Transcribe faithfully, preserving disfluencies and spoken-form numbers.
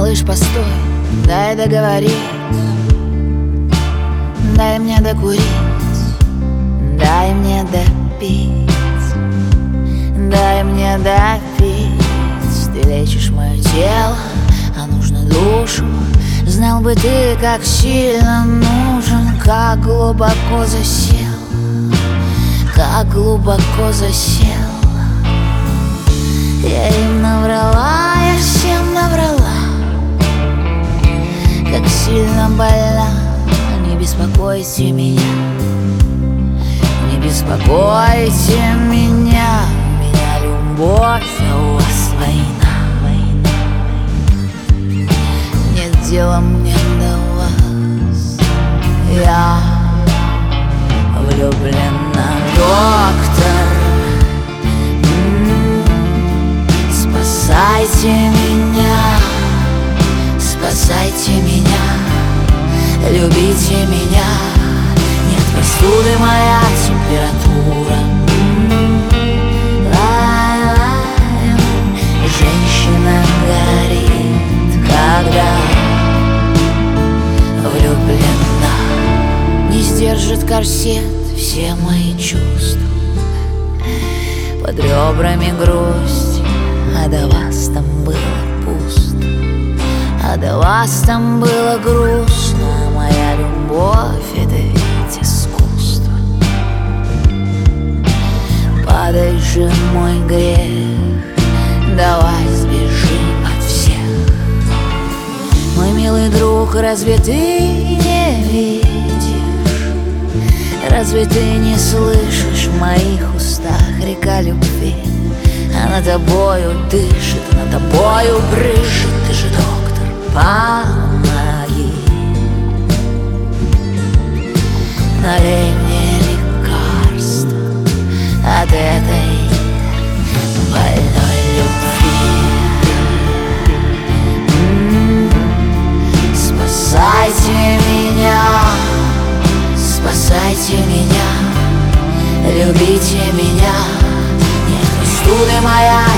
малыш, постой, дай договорить, дай мне докурить, дай мне допить, дай мне допить. Ты лечишь мое тело, а нужно душу. Знал бы ты, как сильно нужен, как глубоко засел, как глубоко засел. Я им наврала, я всем наврала, как сильно больна. Не беспокойте меня, не беспокойте меня. У меня любовь, а у вас война. Нет дела мне до вас, я влюблена, доктор. Спасайте меня, спасайте меня, любите меня. Нет простуды, моя температура. Женщина горит, когда влюблена. Не сдержит корсет все мои чувства, под ребрами грусть. А до вас там было пусто, а до вас там было грустно. Моя любовь — это ведь искусство. Падай же, мой грех, давай сбежим от всех. Мой милый друг, разве ты не видишь? Разве ты не слышишь в моих устах река любви? Она тобою дышит, она тобою брызжет. Ты же доктор, помоги. Налей мне лекарство от этой больной любви. М-м-м. Спасайте меня, спасайте меня, любите меня. Простуда моя